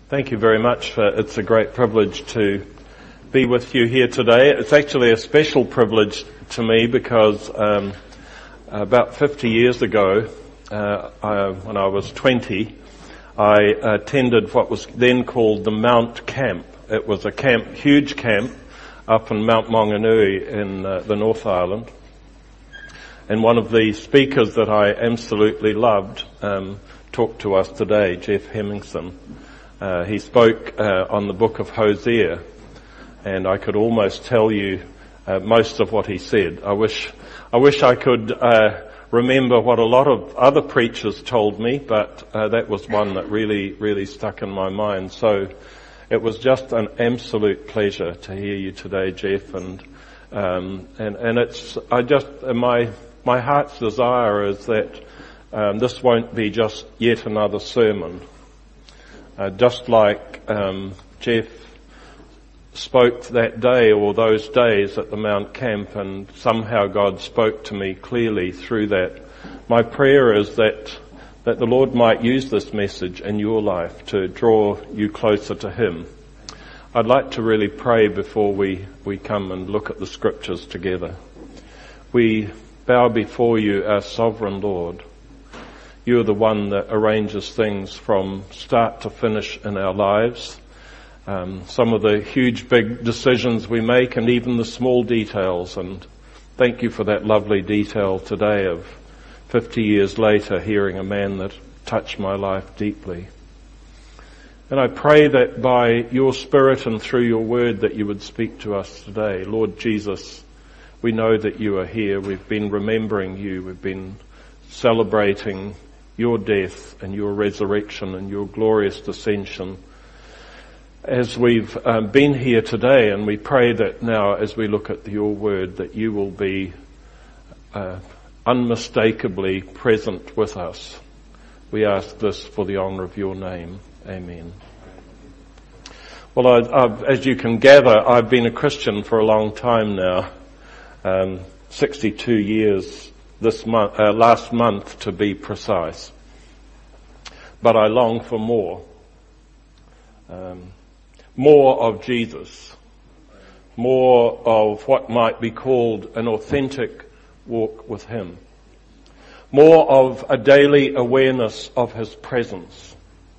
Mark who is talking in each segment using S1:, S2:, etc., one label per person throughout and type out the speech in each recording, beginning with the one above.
S1: Thank you very much. It's a great privilege to be with you here today. It's actually a special privilege to me because about 50 years ago, when I was 20, I attended what was then called the Mount Camp. It was a camp, huge camp, up in Mount Maunganui in the North Island. And one of the speakers that I absolutely loved talked to us today, Jeff Hemmingson. He spoke on the book of Hosea, and I could almost tell you most of what he said. I wish I could remember what a lot of other preachers told me, but that was one that really stuck in my mind. So it was just an absolute pleasure to hear you today, Jeff, and it's my heart's desire is that this won't be just yet another sermon. Just like Jeff spoke that day or those days at the Mount Camp, and somehow God spoke to me clearly through that. My prayer is that the Lord might use this message in your life to draw you closer to Him. I'd like to really pray before we come and look at the scriptures together. We bow before you, our sovereign Lord. You're the one that arranges things from start to finish in our lives. Some of the huge big decisions we make and even the small details. And thank you for that lovely detail today of 50 years later hearing a man that touched my life deeply. And I pray that by your Spirit and through your word that you would speak to us today. Lord Jesus, we know that you are here. We've been remembering you. We've been celebrating your death and your resurrection and your glorious ascension as we've been here today, and we pray that now as we look at your word that you will be unmistakably present with us. We ask this for the honour of your name. Amen. Well, as you can gather, I've been a Christian for a long time now, 62 years this month, last month to be precise. But I long for more. More of Jesus. More of what might be called an authentic walk with Him. More of a daily awareness of His presence.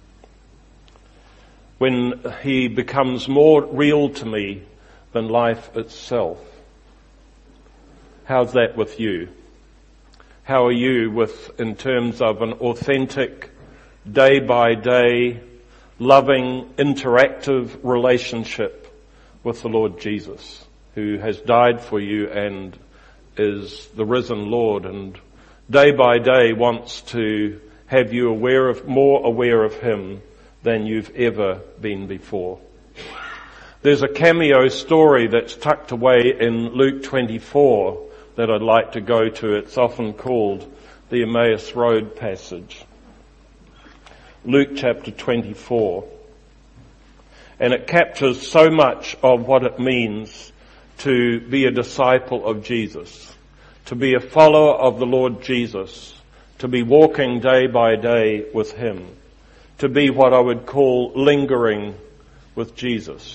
S1: When He becomes more real to me than life itself. How's that with you? How are you in terms of an authentic, day by day, loving, interactive relationship with the Lord Jesus, who has died for you and is the risen Lord, and day by day wants to have you more aware of Him than you've ever been before. There's a cameo story that's tucked away in Luke 24 that I'd like to go to. It's often called the Emmaus Road passage. Luke chapter 24. And it captures so much of what it means to be a disciple of Jesus, to be a follower of the Lord Jesus, to be walking day by day with Him, to be what I would call lingering with Jesus.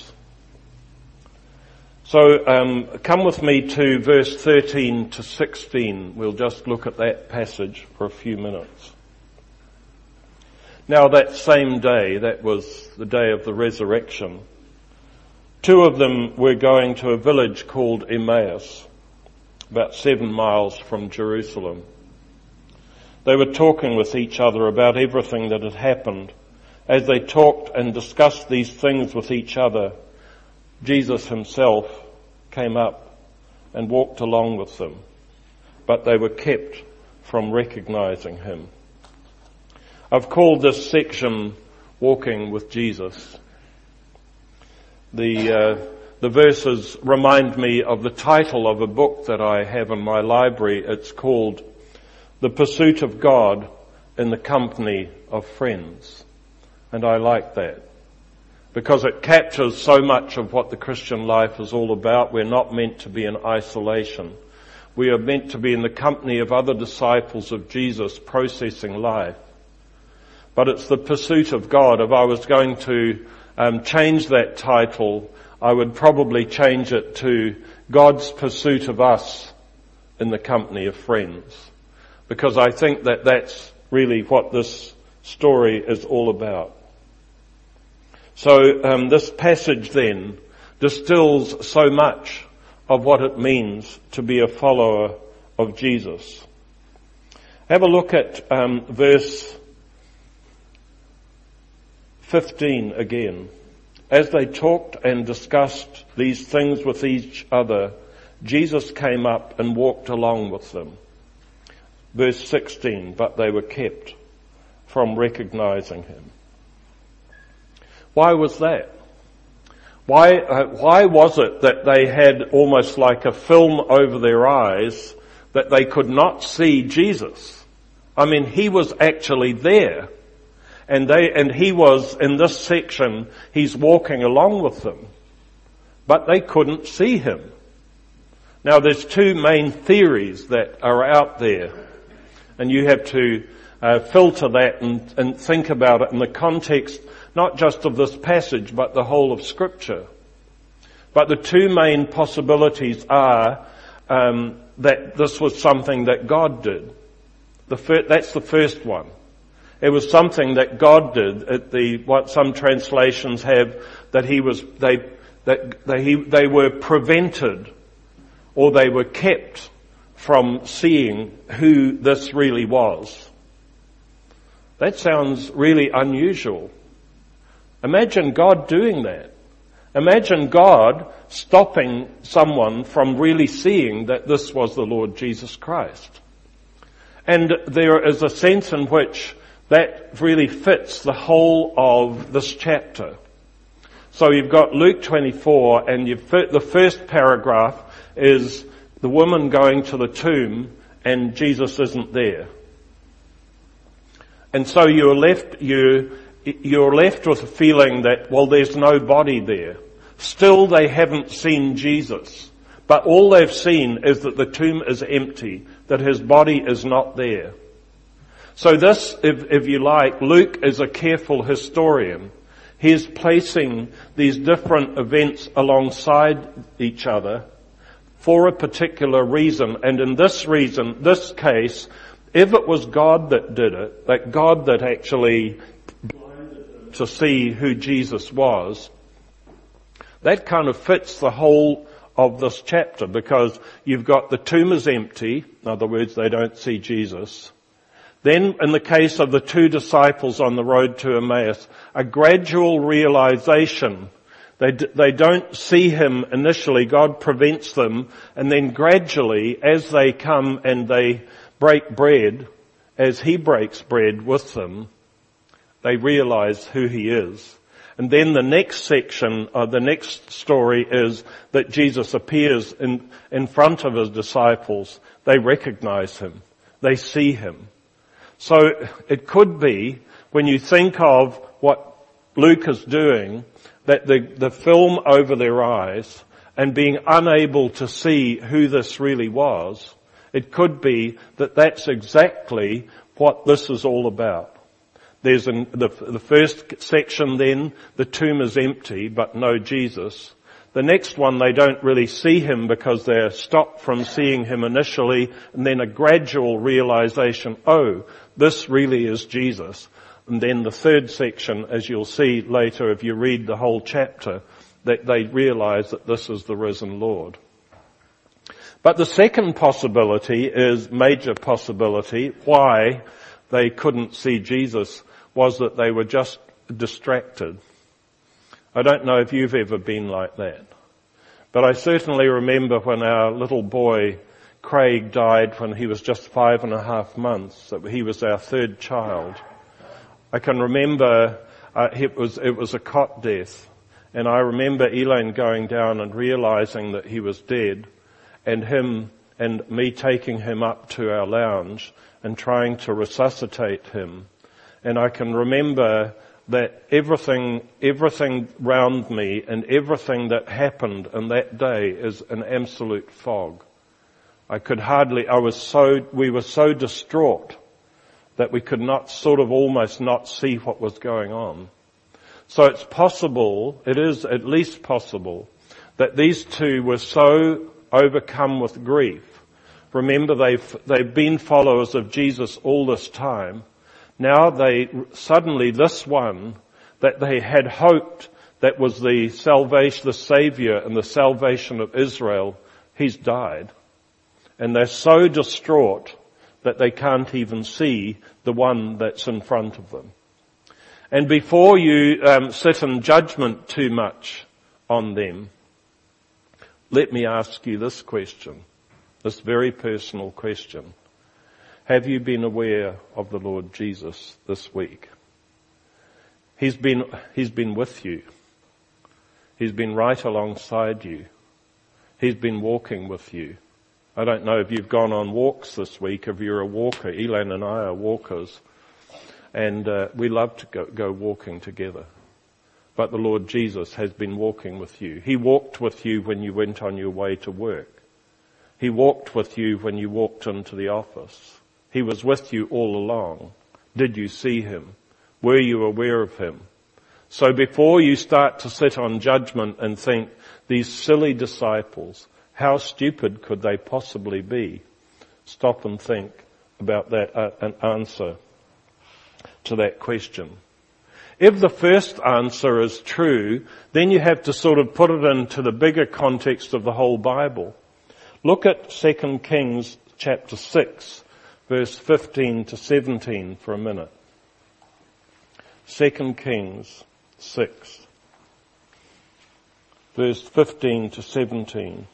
S1: So come with me to verse 13 to 16. We'll just look at that passage for a few minutes. Now that same day, that was the day of the resurrection, two of them were going to a village called Emmaus, about 7 miles from Jerusalem. They were talking with each other about everything that had happened. As they talked and discussed these things with each other, Jesus Himself came up and walked along with them, but they were kept from recognizing Him. I've called this section Walking with Jesus. The verses remind me of the title of a book that I have in my library. It's called The Pursuit of God in the Company of Friends. And I like that because it captures so much of what the Christian life is all about. We're not meant to be in isolation. We are meant to be in the company of other disciples of Jesus processing life. but it's the pursuit of God. If I was going to change that title, I would probably change it to God's Pursuit of Us in the Company of Friends, because I think that that's really what this story is all about. So this passage then distills so much of what it means to be a follower of Jesus. Have a look at verse 15 again. As they talked and discussed these things with each other, Jesus came up and walked along with them. Verse 16, but they were kept from recognizing him. Why was that? Why was it that they had almost like a film over their eyes that they could not see Jesus? I mean, he was actually there. And he was, in this section, he's walking along with them. But they couldn't see him. Now there's two main theories that are out there. And you have to filter that and think about it in the context not just of this passage, but the whole of Scripture. But the two main possibilities are that this was something that God did. That's the first one. It was something that God did. What some translations have, that they were prevented, or they were kept from seeing who this really was. That sounds really unusual. Imagine God doing that. Imagine God stopping someone from really seeing that this was the Lord Jesus Christ. And there is a sense in which that really fits the whole of this chapter. So you've got Luke 24, and the first paragraph is the woman going to the tomb and Jesus isn't there. And so you're left with a feeling that, well, there's no body there. Still they haven't seen Jesus. But all they've seen is that the tomb is empty, that his body is not there. So this, if you like, Luke is a careful historian. He's placing these different events alongside each other for a particular reason. And in this case, if it was God that did it, that God that actually blinded them to see who Jesus was, that kind of fits the whole of this chapter, because you've got the tomb is empty. In other words, they don't see Jesus. Then, in the case of the two disciples on the road to Emmaus, a gradual realization. They don't see him initially. God prevents them. And then gradually, as they come and they break bread, as he breaks bread with them, they realize who he is. And then the next section, the next story is that Jesus appears in front of his disciples. They recognize him. They see him. So it could be, when you think of what Luke is doing, that the film over their eyes and being unable to see who this really was, it could be that that's exactly what this is all about. There's the first section then, the tomb is empty but no Jesus. The next one, they don't really see him because they're stopped from seeing him initially, and then a gradual realization, oh, this really is Jesus. And then the third section, as you'll see later if you read the whole chapter, that they realize that this is the risen Lord. But the second possibility is major possibility. Why they couldn't see Jesus was that they were just distracted. I don't know if you've ever been like that. But I certainly remember when our little boy Craig died when he was just 5.5 months. That he was our third child. I can remember it was a cot death, and I remember Elaine going down and realizing that he was dead, and him and me taking him up to our lounge and trying to resuscitate him. And I can remember that everything round me and everything that happened in that day is an absolute fog. We were so distraught that we could not sort of almost not see what was going on. So it's possible, it is at least possible, that these two were so overcome with grief. Remember, they've been followers of Jesus all this time. Now suddenly this one that they had hoped that was the salvation, the Savior and the salvation of Israel, he's died. And they're so distraught that they can't even see the one that's in front of them. And before you sit in judgment too much on them, let me ask you this question, this very personal question. Have you been aware of the Lord Jesus this week? He's been with you. He's been right alongside you. He's been walking with you. I don't know if you've gone on walks this week, if you're a walker. Elan and I are walkers. And we love to go walking together. But the Lord Jesus has been walking with you. He walked with you when you went on your way to work. He walked with you when you walked into the office. He was with you all along. Did you see him? Were you aware of him? So before you start to sit on judgment and think, these silly disciples, how stupid could they possibly be? Stop and think about that, an answer to that question. If the first answer is true, then you have to sort of put it into the bigger context of the whole Bible. Look at 2 Kings chapter 6, verse 15 to 17 for a minute. 2 Kings 6, verse 15 to 17.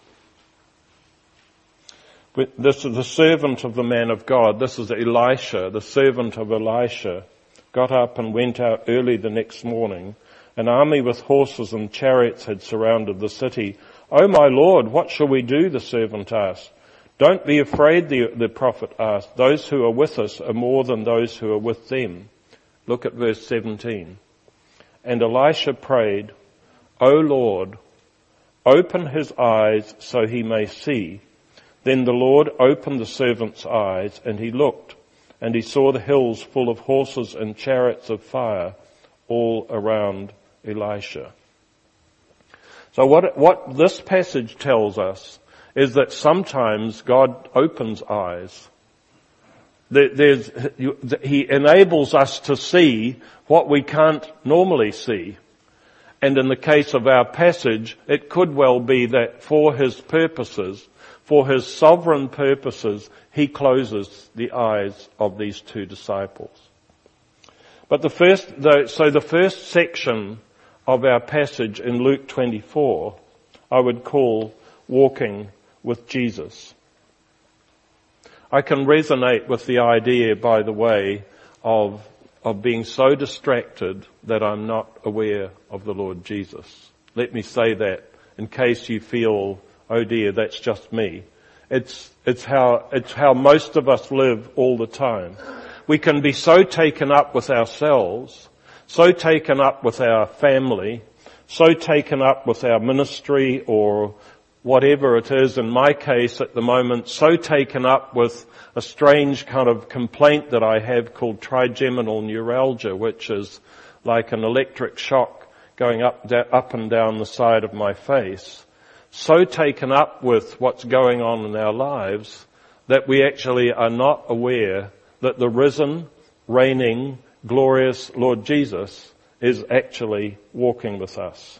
S1: This is the servant of the man of God. This is Elisha, the servant of Elisha, got up and went out early the next morning. An army with horses and chariots had surrounded the city. "Oh, my Lord, what shall we do?" the servant asked. "Don't be afraid," the prophet asked. "Those who are with us are more than those who are with them." Look at verse 17. And Elisha prayed, "O Lord, open his eyes so he may see." Then the Lord opened the servant's eyes, and he looked, and he saw the hills full of horses and chariots of fire all around Elisha. So what this passage tells us is that sometimes God opens eyes. He enables us to see what we can't normally see. And in the case of our passage, it could well be that for his purposes, for his sovereign purposes, he closes the eyes of these two disciples. But the first section of our passage in Luke 24, I would call walking with Jesus. I can resonate with the idea, by the way, of being so distracted that I'm not aware of the Lord Jesus. Let me say that in case you feel, oh dear, that's just me. It's how most of us live all the time. We can be so taken up with ourselves, so taken up with our family, so taken up with our ministry or whatever it is. In my case at the moment, so taken up with a strange kind of complaint that I have called trigeminal neuralgia, which is like an electric shock going up and down the side of my face. So taken up with what's going on in our lives that we actually are not aware that the risen, reigning, glorious Lord Jesus is actually walking with us.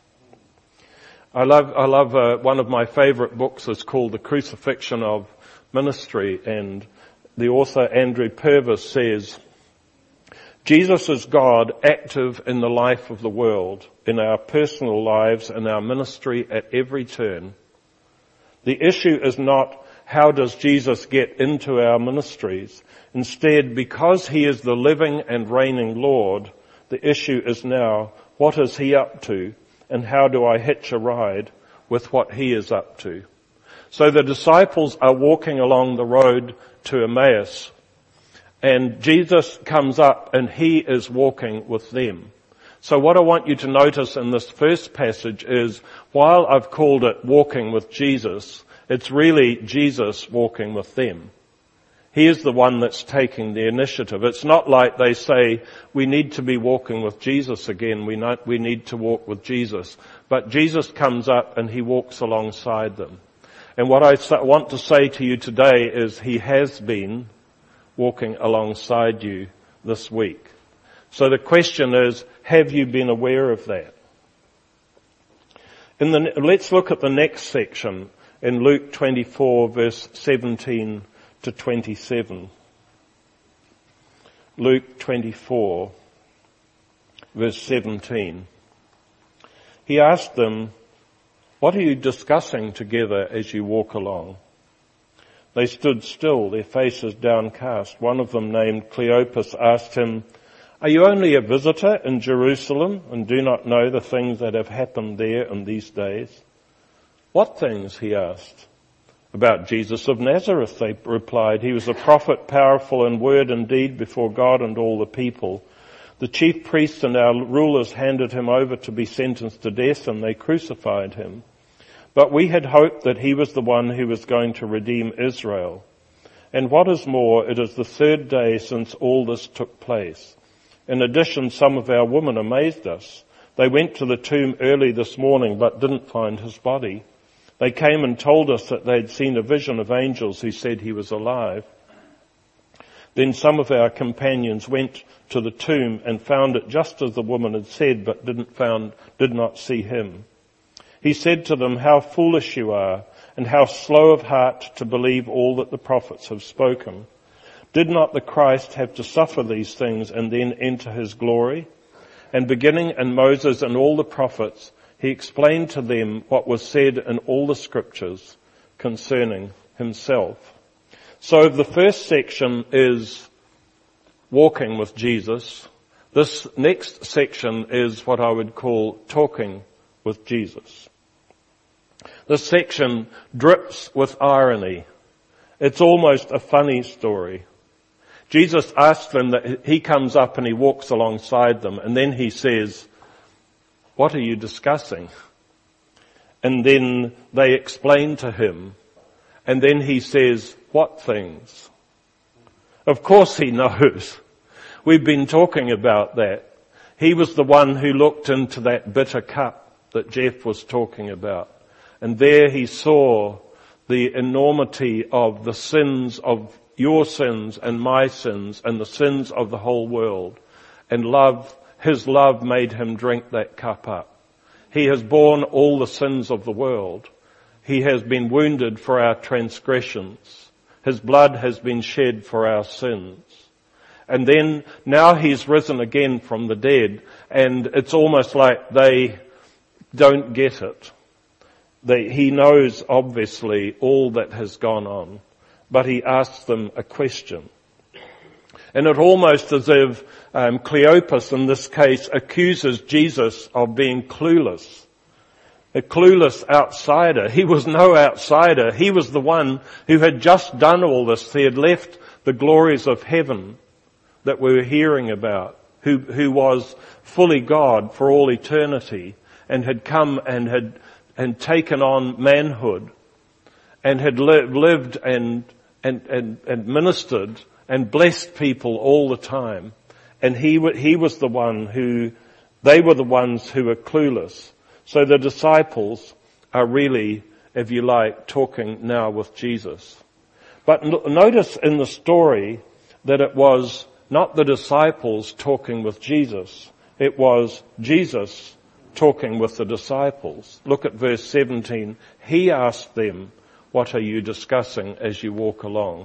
S1: I love one of my favorite books is called The Crucifixion of Ministry, and the author Andrew Purvis says, Jesus is God active in the life of the world, in our personal lives and our ministry at every turn. The issue is not how does Jesus get into our ministries. Instead, because he is the living and reigning Lord, the issue is now, what is he up to and how do I hitch a ride with what he is up to? So the disciples are walking along the road to Emmaus, and Jesus comes up and he is walking with them. So what I want you to notice in this first passage is, while I've called it walking with Jesus, it's really Jesus walking with them. He is the one that's taking the initiative. It's not like they say, we need to be walking with Jesus again. We need to walk with Jesus. But Jesus comes up and he walks alongside them. And what I want to say to you today is he has been walking alongside you this week. So the question is, have you been aware of that? Let's look at the next section in Luke 24 verse 17 to 27. Luke 24 verse 17. He asked them, "What are you discussing together as you walk along?" They stood still, their faces downcast. One of them, named Cleopas, asked him, "Are you only a visitor in Jerusalem and do not know the things that have happened there in these days?" "What things?" he asked. "About Jesus of Nazareth," they replied. "He was a prophet, powerful in word and deed before God and all the people. The chief priests and our rulers handed him over to be sentenced to death, and they crucified him. But we had hoped that he was the one who was going to redeem Israel. And what is more, it is the third day since all this took place. In addition, some of our women amazed us. They went to the tomb early this morning but didn't find his body. They came and told us that they had seen a vision of angels who said he was alive. Then some of our companions went to the tomb and found it just as the woman had said, but did not see him. He said to them, 'How foolish you are, and how slow of heart to believe all that the prophets have spoken. Did not the Christ have to suffer these things and then enter his glory?' And beginning in Moses and all the prophets, he explained to them what was said in all the scriptures concerning himself." So the first section is walking with Jesus. This next section is what I would call talking with Jesus. This section drips with irony. It's almost a funny story. Jesus asks them that he comes up and he walks alongside them, and then he says, "What are you discussing?" And then they explain to him, and then he says, "What things?" Of course he knows. We've been talking about that. He was the one who looked into that bitter cup that Jeff was talking about. And there he saw the enormity of the sins of your sins and my sins and the sins of the whole world. And his love made him drink that cup up. He has borne all the sins of the world. He has been wounded for our transgressions. His blood has been shed for our sins. And then now he's risen again from the dead, and it's almost like they don't get it. He knows obviously all that has gone on, but he asks them a question. And it almost as if Cleopas in this case accuses Jesus of being clueless. A clueless outsider. He was no outsider. He was the one who had just done all this. He had left the glories of heaven that we were hearing about, who was fully God for all eternity, and had come and taken on manhood, and had lived and ministered and blessed people all the time. And he was the one they were the ones who were clueless. So the disciples are really, if you like, talking now with Jesus. But notice in the story that it was not the disciples talking with Jesus. It was Jesus talking with the disciples. Look at verse 17. He asked them, "What are you discussing as you walk along?"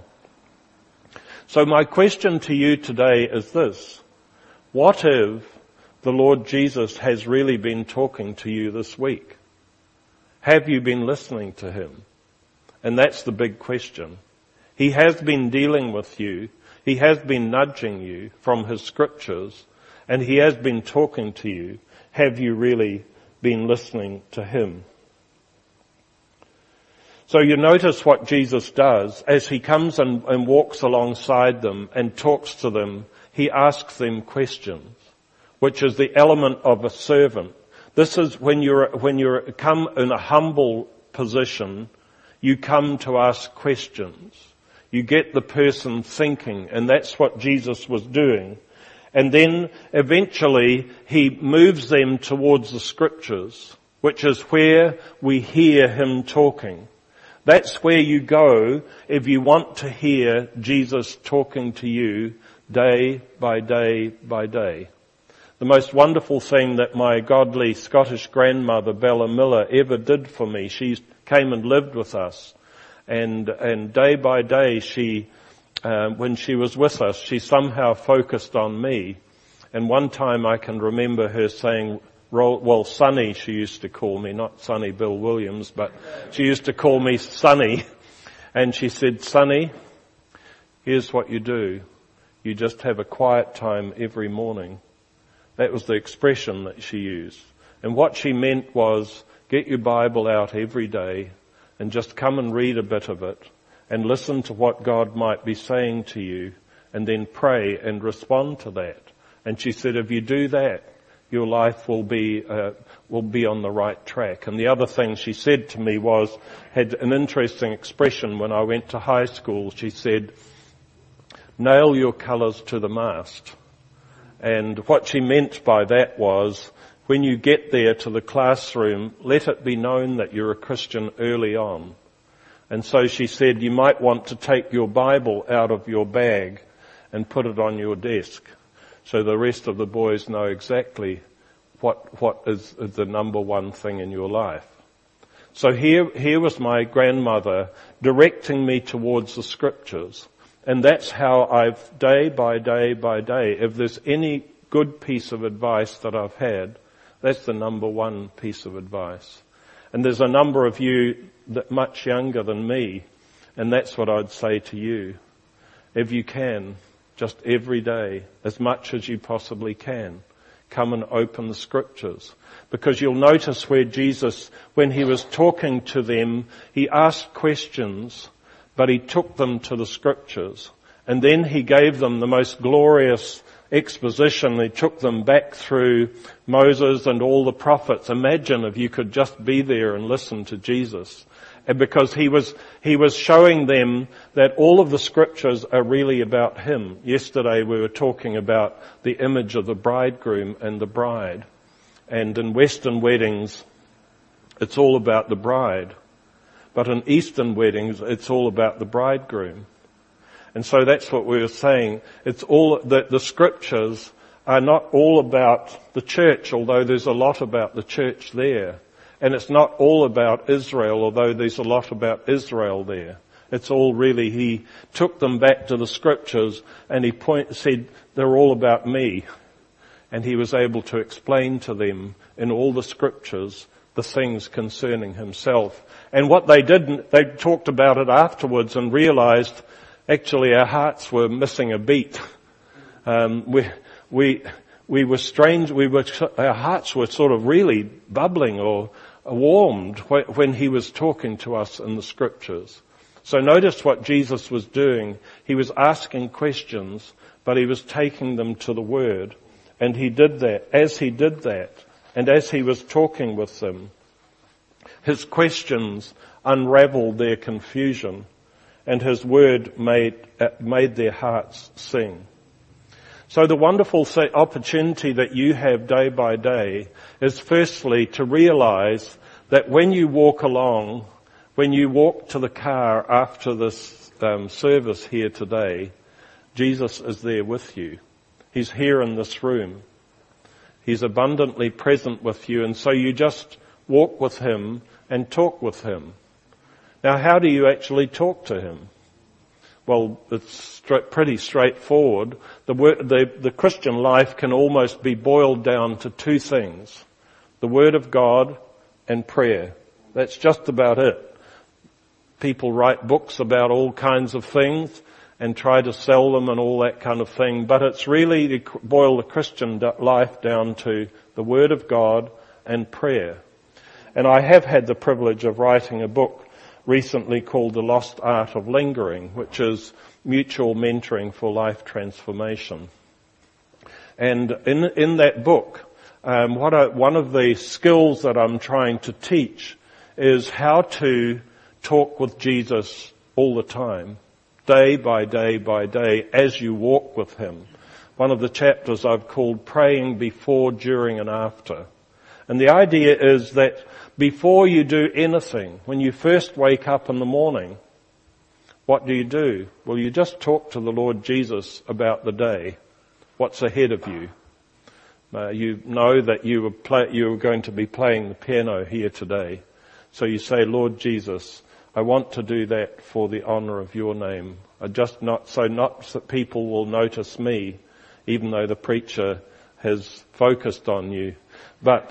S1: So my question to you today is this: what if the Lord Jesus has really been talking to you this week? Have you been listening to him? And that's the big question. He has been dealing with you. He has been nudging you from his scriptures, and he has been talking to you. Have you really been listening to him? So you notice what Jesus does as he comes and walks alongside them and talks to them. He asks them questions, which is the element of a servant. This is when you come in a humble position, you come to ask questions. You get the person thinking, and that's what Jesus was doing. And then eventually he moves them towards the scriptures, which is where we hear him talking. That's where you go if you want to hear Jesus talking to you day by day by day. The most wonderful thing that my godly Scottish grandmother, Bella Miller, ever did for me, she came and lived with us. And day by day when she was with us, she somehow focused on me. And one time I can remember her saying, well, Sonny she used to call me, not Sonny Bill Williams, but she used to call me Sonny. And she said, Sonny, here's what you do. You just have a quiet time every morning. That was the expression that she used. And what she meant was, get your Bible out every day and just come and read a bit of it and listen to what God might be saying to you and then pray and respond to that. And she said, if you do that, your life will be on the right track. And the other thing she said to me had an interesting expression when I went to high school. She said, nail your colours to the mast. And what she meant by that was, when you get there to the classroom, let it be known that you're a Christian early on. And so she said, you might want to take your Bible out of your bag and put it on your desk, so the rest of the boys know exactly what is the number one thing in your life. So here was my grandmother directing me towards the scriptures. And that's how I've, day by day by day, if there's any good piece of advice that I've had, that's the number one piece of advice. And there's a number of you that much younger than me, and that's what I'd say to you. If you can, just every day, as much as you possibly can, come and open the scriptures. Because you'll notice where Jesus, when he was talking to them, he asked questions, but he took them to the scriptures. And then he gave them the most glorious exposition. He took them back through Moses and all the prophets. Imagine if you could just be there and listen to Jesus. And because he was showing them that all of the scriptures are really about him. Yesterday we were talking about the image of the bridegroom and the bride. And in Western weddings, it's all about the bride. But in Eastern weddings, it's all about the bridegroom. And so that's what we were saying. It's all that the scriptures are not all about the church, although there's a lot about the church there. And it's not all about Israel, although there's a lot about Israel there. It's all really, he took them back to the scriptures and he said, they're all about me. And he was able to explain to them in all the scriptures the things concerning himself. And what they did, they talked about it afterwards and realized actually our hearts were missing a beat. We were strange, our hearts were sort of really bubbling or warmed when he was talking to us in the scriptures. So notice what Jesus was doing. He was asking questions, but he was taking them to the Word. And he did that. As he did that, and as he was talking with them, his questions unraveled their confusion, and his Word made their hearts sing. So the wonderful opportunity that you have day by day is firstly to realize that when you walk along, when you walk to the car after this service here today, Jesus is there with you. He's here in this room. He's abundantly present with you, and so you just walk with him and talk with him. Now, how do you actually talk to him? Well, it's pretty straightforward. The Christian life can almost be boiled down to two things: the Word of God and prayer. That's just about it. People write books about all kinds of things and try to sell them and all that kind of thing, but it's really to boil the Christian life down to the Word of God and prayer. And I have had the privilege of writing a book recently called The Lost Art of Lingering, which is mutual mentoring for life transformation. And in that book, one of the skills that I'm trying to teach is how to talk with Jesus all the time. day by day by day as you walk with him. One of the chapters I've called Praying Before, During and After. And the idea is that before you do anything, when you first wake up in the morning, what do? Well, you just talk to the Lord Jesus about the day, what's ahead of you. You know that you were going to be playing the piano here today. So you say, Lord Jesus, I want to do that for the honour of your name. Not that people will notice me, even though the preacher has focused on you. But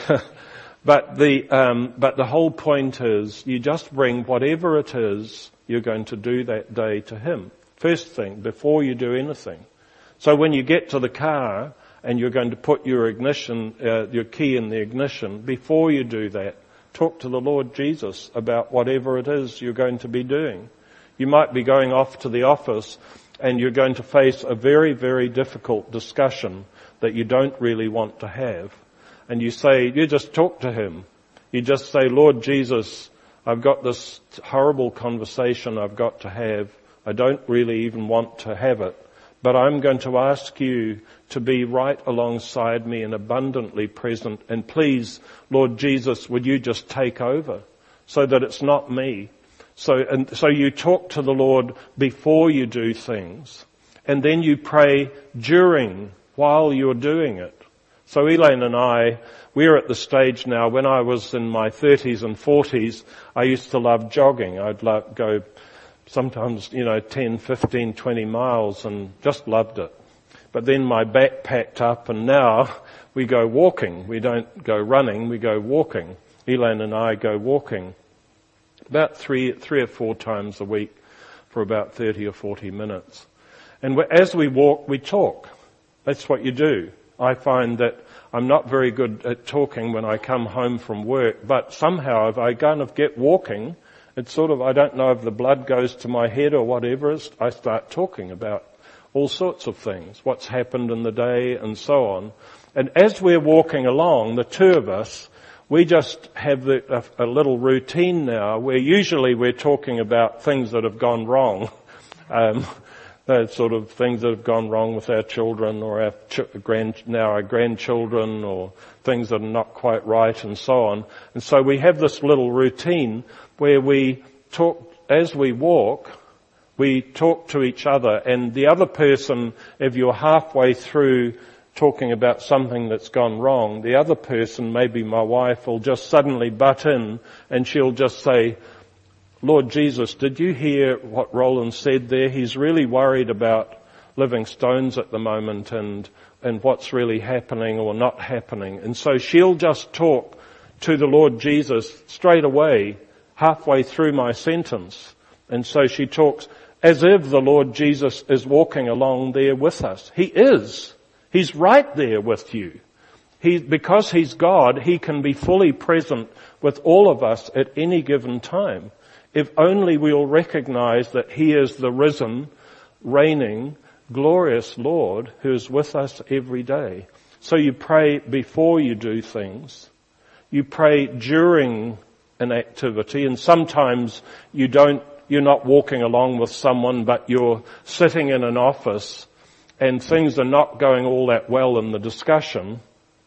S1: the whole point is you just bring whatever it is you're going to do that day to him. First thing, before you do anything. So when you get to the car and you're going to put your key in the ignition, before you do that, talk to the Lord Jesus about whatever it is you're going to be doing. You might be going off to the office and you're going to face a very, very difficult discussion that you don't really want to have. And you just talk to him. You just say, Lord Jesus, I've got this horrible conversation I've got to have. I don't really even want to have it. But I'm going to ask you to be right alongside me and abundantly present. And please, Lord Jesus, would you just take over so that it's not me? So you talk to the Lord before you do things. And then you pray while you're doing it. So Elaine and we're at the stage now, when I was in my 30s and 40s, I used to love jogging. I'd go sometimes, 10, 15, 20 miles and just loved it. But then my back packed up and now we go walking. We don't go running, we go walking. Elaine and I go walking about three or four times a week for about 30 or 40 minutes. And as we walk, we talk. That's what you do. I find that I'm not very good at talking when I come home from work, but somehow if I kind of get walking, it's I don't know if the blood goes to my head or whatever, I start talking about all sorts of things, what's happened in the day and so on. And as we're walking along, the two of us, we just have a little routine now where usually we're talking about things that have gone wrong. Those sort of things that have gone wrong with our children or our grandchildren, or things that are not quite right and so on. And so we have this little routine where we talk, as we walk, we talk to each other, and the other person, if you're halfway through talking about something that's gone wrong, the other person, maybe my wife, will just suddenly butt in and she'll just say, Lord Jesus, did you hear what Roland said there? He's really worried about living stones at the moment and what's really happening or not happening. And so she'll just talk to the Lord Jesus straight away, halfway through my sentence. And so she talks as if the Lord Jesus is walking along there with us. He is. He's right there with you. Because he's God, he can be fully present with all of us at any given time. If only we'll recognize that he is the risen, reigning, glorious Lord who is with us every day. So you pray before you do things. You pray during an activity, and sometimes you're not walking along with someone, but you're sitting in an office and things are not going all that well in the discussion.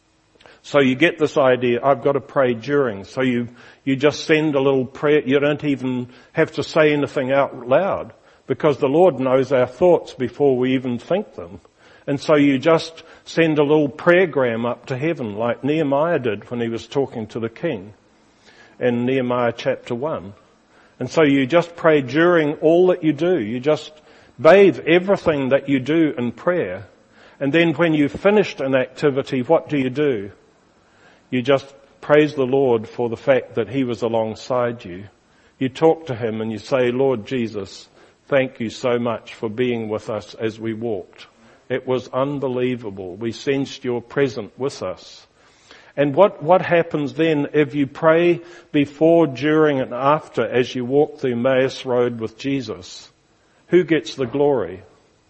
S1: So you get this idea, I've got to pray during. So you just send a little prayer. You don't even have to say anything out loud, because the Lord knows our thoughts before we even think them. And so you just send a little prayergram up to heaven, like Nehemiah did when he was talking to the king in Nehemiah chapter 1. And so you just pray during all that you do. You just bathe everything that you do in prayer. And then when you've finished an activity, what do? You just praise the Lord for the fact that he was alongside you. You talk to him and you say, Lord Jesus, thank you so much for being with us as we walked. It was unbelievable. We sensed your presence with us. And what happens then if you pray before, during and after as you walk the Emmaus Road with Jesus? Who gets the glory?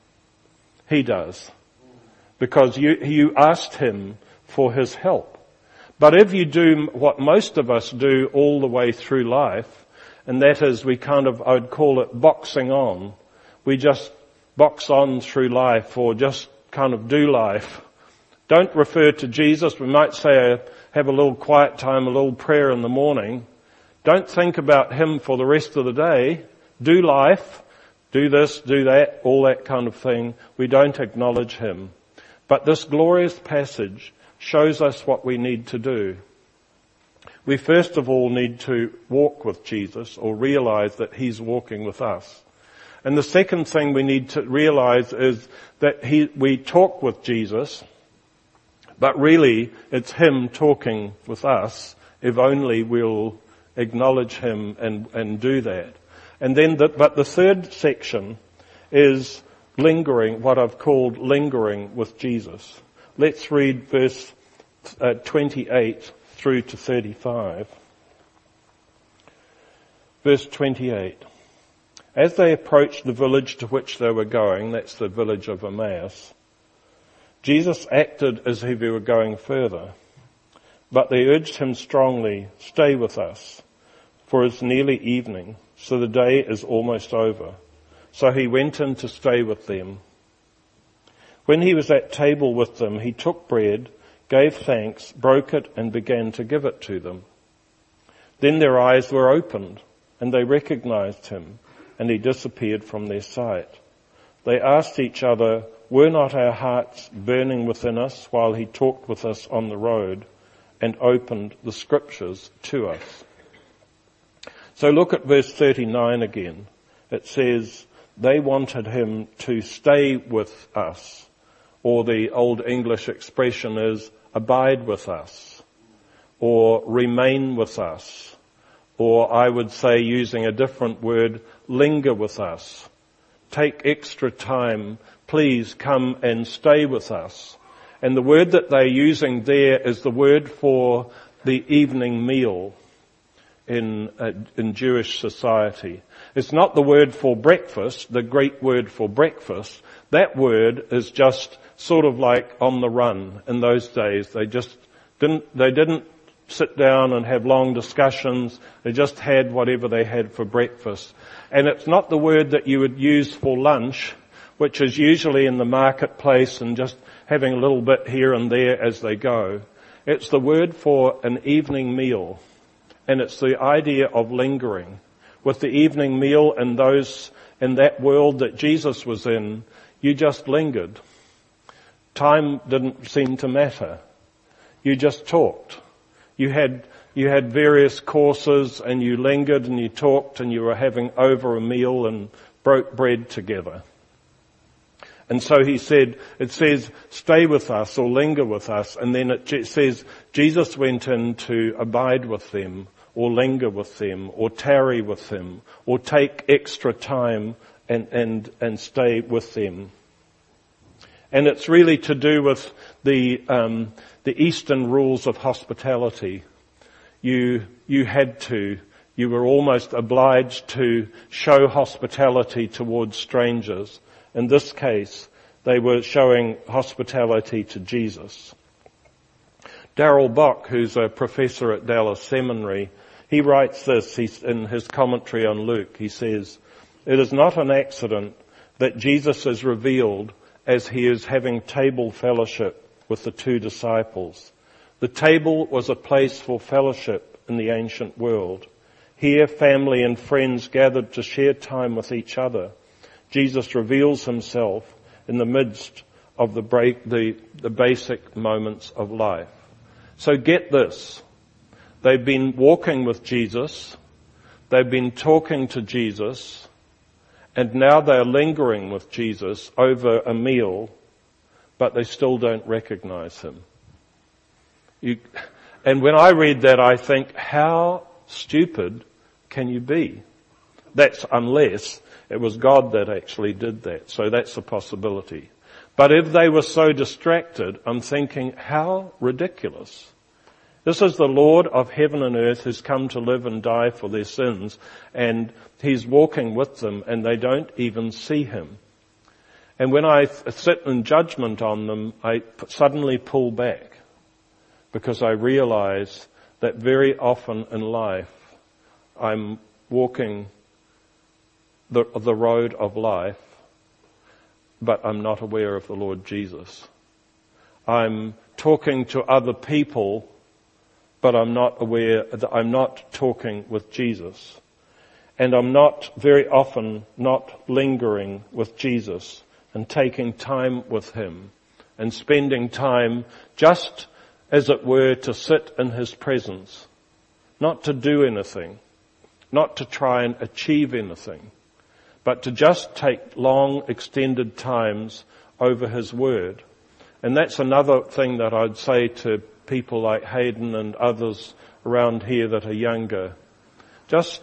S1: He does. Because you asked him for his help. But if you do what most of us do all the way through life, and that is I would call it boxing on. we just box on through life or just kind of do life. Don't refer to Jesus. We might say, have a little quiet time, a little prayer in the morning. Don't think about Him for the rest of the day. Do life. Do this, do that, all that kind of thing. We don't acknowledge Him. But this glorious passage shows us what we need to do. We first of all need to walk with Jesus, or realize that He's walking with us. And the second thing we need to realize is that we talk with Jesus, but really it's Him talking with us, if only we'll acknowledge Him and do that. And then, but the third section is lingering, what I've called lingering with Jesus. Let's read verse 28 through to 35. Verse 28. As they approached the village to which they were going, that's the village of Emmaus, Jesus acted as if He were going further. But they urged Him strongly, "Stay with us, for it's nearly evening, so the day is almost over." So He went in to stay with them. When He was at table with them, He took bread, gave thanks, broke it, and began to give it to them. Then their eyes were opened, and they recognized Him, and He disappeared from their sight. They asked each other, "Were not our hearts burning within us while He talked with us on the road and opened the Scriptures to us?" So look at verse 39 again. It says, they wanted Him to stay with us, or the Old English expression is abide with us, or remain with us, or I would say, using a different word, linger with us. Take extra time. Please come and stay with us. And the word that they're using there is the word for the evening meal in Jewish society. It's not the word for breakfast, the Greek word for breakfast. That word is just sort of like on the run in those days. They didn't sit down and have long discussions. They just had whatever they had for breakfast. And it's not the word that you would use for lunch, which is usually in the marketplace and just having a little bit here and there as they go. It's the word for an evening meal. And it's the idea of lingering. With the evening meal and those in that world that Jesus was in, you just lingered. Time didn't seem to matter. You just talked. You had various courses and you lingered and you talked and you were having over a meal and broke bread together. And so it says, stay with us or linger with us. And then it says, Jesus went in to abide with them or linger with them or tarry with them or take extra time and stay with them. And it's really to do with the Eastern rules of hospitality. You were almost obliged to show hospitality towards strangers. In this case, they were showing hospitality to Jesus. Darrell Bock, who's a professor at Dallas Seminary, he writes this in his commentary on Luke. He says, "It is not an accident that Jesus is revealed as He is having table fellowship with the two disciples. The table was a place for fellowship in the ancient world. Here, family and friends gathered to share time with each other. Jesus reveals Himself in the midst of the basic moments of life." So get this. They've been walking with Jesus. They've been talking to Jesus. And now they're lingering with Jesus over a meal, but they still don't recognize Him. And when I read that, I think, how stupid can you be? That's unless it was God that actually did that. So that's a possibility. But if they were so distracted, I'm thinking, how ridiculous. This is the Lord of heaven and earth who's come to live and die for their sins, and He's walking with them and they don't even see Him. And when I sit in judgment on them, I suddenly pull back because I realize that very often in life I'm walking the road of life but I'm not aware of the Lord Jesus. I'm talking to other people, but I'm not aware that I'm not talking with Jesus. And I'm not very often not lingering with Jesus and taking time with him and spending time just, as it were, to sit in his presence, not to do anything, not to try and achieve anything, but to just take long, extended times over his word. And that's another thing that I'd say to people like Hayden and others around here that are younger. Just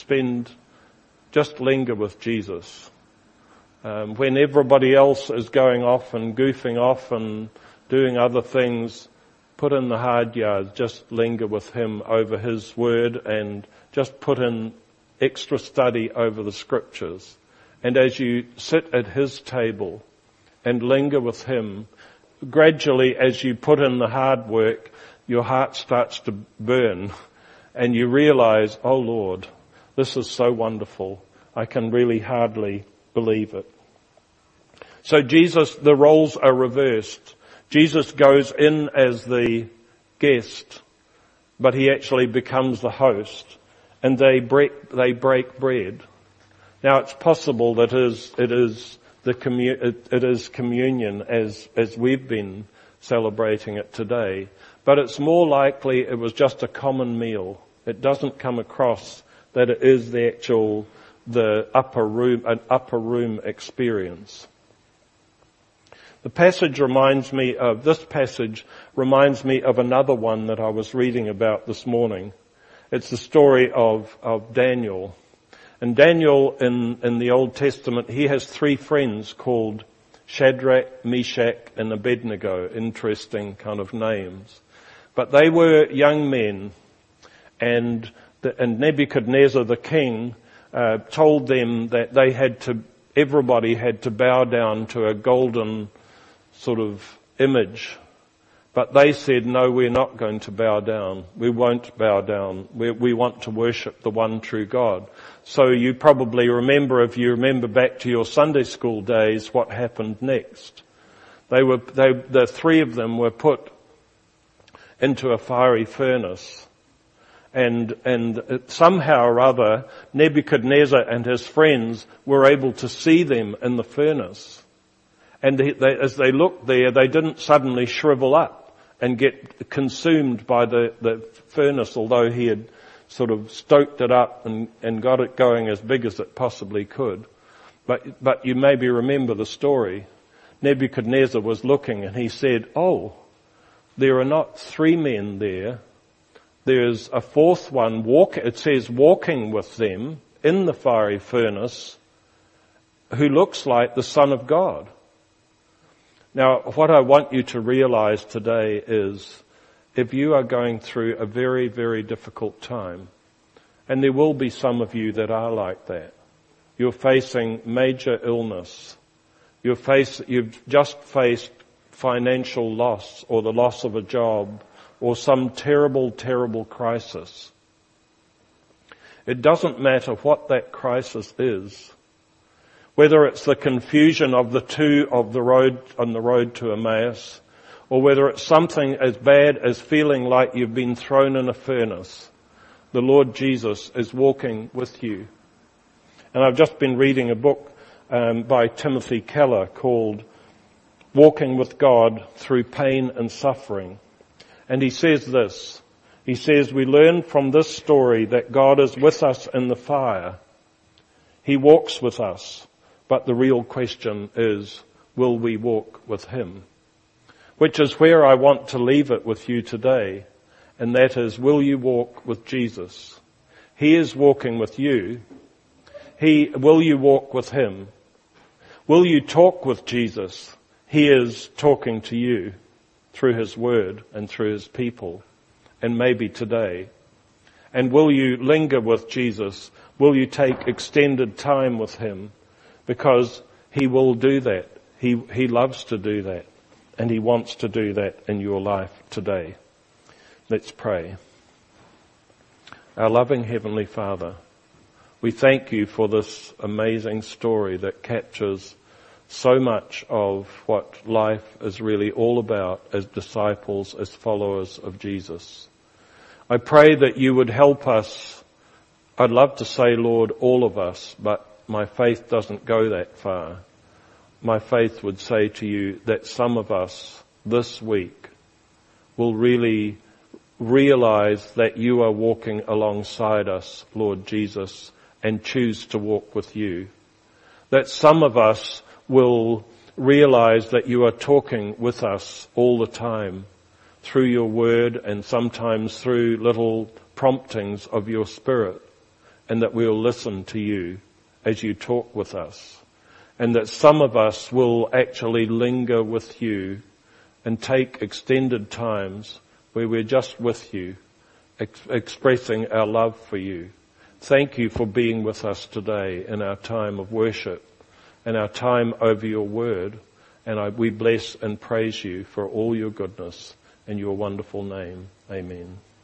S1: linger with Jesus. When everybody else is going off and goofing off and doing other things, put in the hard yards, just linger with him over his word and just put in extra study over the scriptures. And as you sit at his table and linger with him, gradually as you put in the hard work, your heart starts to burn and you realize, oh Lord, this is so wonderful. I can really hardly believe it. So the roles are reversed. Jesus goes in as the guest, but he actually becomes the host, and they break bread. Now it's possible that it is communion as we've been celebrating it today, but it's more likely it was just a common meal. It doesn't come across that it is an upper room experience. This passage reminds me of another one that I was reading about this morning. It's the story of Daniel. And Daniel in the Old Testament, he has three friends called Shadrach, Meshach, and Abednego. Interesting kind of names. But they were young men, and Nebuchadnezzar the king told them that everybody had to bow down to a golden sort of image. But they said, no, we're not going to bow down. We won't bow down. We want to worship the one true God. So you probably remember, if you remember back to your Sunday school days, what happened next. The three of them were put into a fiery furnace. And somehow or other, Nebuchadnezzar and his friends were able to see them in the furnace. And as they looked there, they didn't suddenly shrivel up and get consumed by the furnace, although he had sort of stoked it up and got it going as big as it possibly could. But you maybe remember the story. Nebuchadnezzar was looking and he said, oh, there are not three men there. There's a fourth one, it says walking with them in the fiery furnace, who looks like the Son of God. Now, what I want you to realize today is, if you are going through a very, very difficult time, and there will be some of you that are like that, you're facing major illness, you've just faced financial loss or the loss of a job or some terrible, terrible crisis. It doesn't matter what that crisis is. Whether it's the confusion of the two on the road to Emmaus, or whether it's something as bad as feeling like you've been thrown in a furnace, the Lord Jesus is walking with you. And I've just been reading a book by Timothy Keller called Walking with God Through Pain and Suffering. And he says this. He says, we learn from this story that God is with us in the fire. He walks with us. But the real question is, will we walk with him? Which is where I want to leave it with you today. And that is, will you walk with Jesus? He is walking with you. Will you walk with him? Will you talk with Jesus? He is talking to you through his word and through his people. And maybe today. And will you linger with Jesus? Will you take extended time with him? Because he will do that. He loves to do that. And he wants to do that in your life today. Let's pray. Our loving Heavenly Father, we thank you for this amazing story that captures so much of what life is really all about as disciples, as followers of Jesus. I pray that you would help us. I'd love to say, Lord, all of us, but my faith doesn't go that far. My faith would say to you that some of us this week will really realize that you are walking alongside us, Lord Jesus, and choose to walk with you. That some of us will realize that you are talking with us all the time through your word and sometimes through little promptings of your Spirit, and that we'll listen to you as you talk with us. And that some of us will actually linger with you and take extended times where we're just with you, expressing our love for you. Thank you for being with us today in our time of worship and our time over your word. And we bless and praise you for all your goodness in your wonderful name. Amen.